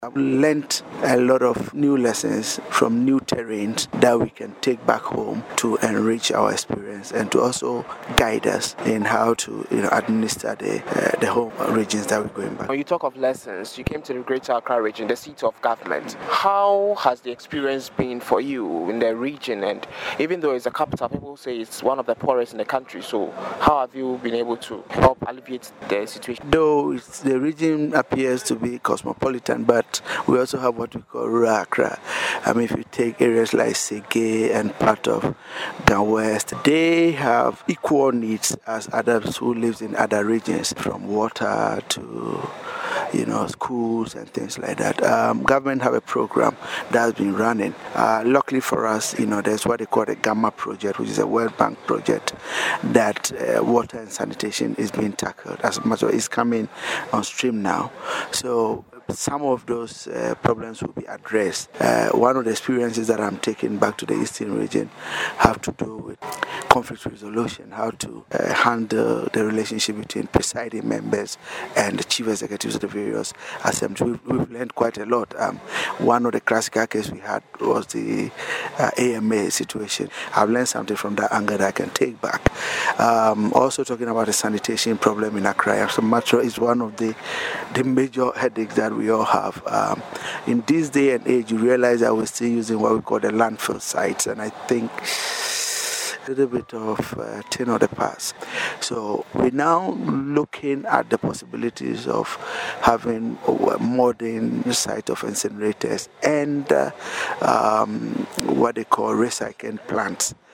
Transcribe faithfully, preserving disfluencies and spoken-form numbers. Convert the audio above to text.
I've learned a lot of new lessons from new terrains that we can take back home to enrich our experience and to also guide us in how to, you know, administer the uh, the home regions that we're going back. When you talk of lessons, you came to the Greater Accra region, the seat of government. How has the experience been for you in the region? And even though it's a capital, people say it's one of the poorest in the country. So how have you been able to help alleviate the situation? Though it's, the region appears to be cosmopolitan, but we also have what we call rural Accra. I mean, if you take areas like Sege and part of Gan West, they have equal needs as others who live in other regions, from water to, you know, schools and things like that. Um, government have a program that has been running. Uh, luckily for us, you know, there's what they call the Gamma project, which is a World Bank project that uh, water and sanitation is being tackled. As much as it's coming on stream now. So some of those uh, problems will be addressed. Uh, one of the experiences that I'm taking back to the Eastern region have to do with conflict resolution, how to uh, handle the relationship between presiding members and the chief executives of the various assemblies. We've, we've learned quite a lot. Um, one of the classical cases we had was the uh, A M A situation. I've learned something from that angle that I can take back. Um, also talking about the sanitation problem in Accra. So much is one of the, the major headaches that we all have. Um, in this day and age, you realize that we're still using what we call the landfill sites, and I think a little bit of uh, tin of the past. So we're now looking at the possibilities of having a modern site of incinerators and uh, um, what they call recycling plants.